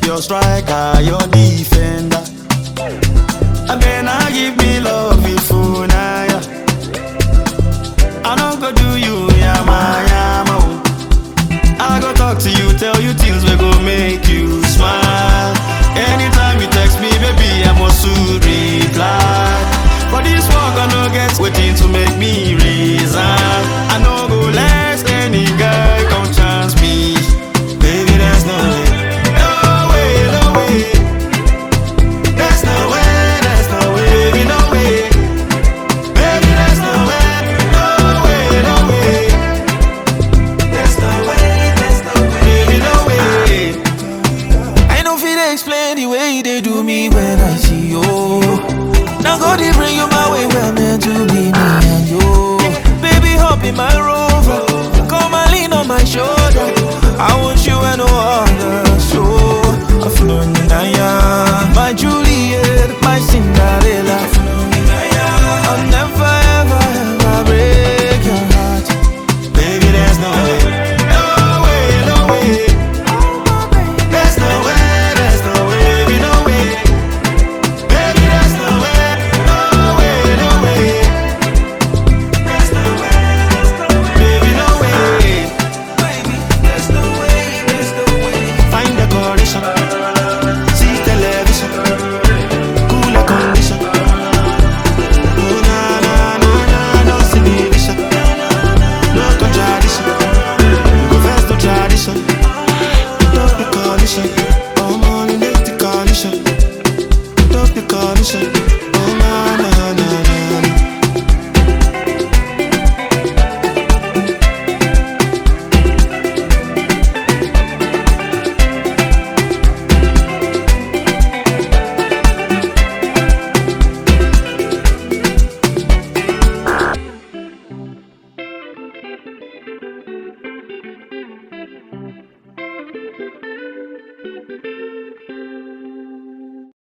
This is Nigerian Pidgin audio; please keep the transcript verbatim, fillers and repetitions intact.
your striker, your defender. I better give me love before now. Yeah. I don't go do you, yama yama. I go talk to you, tell you things we go make you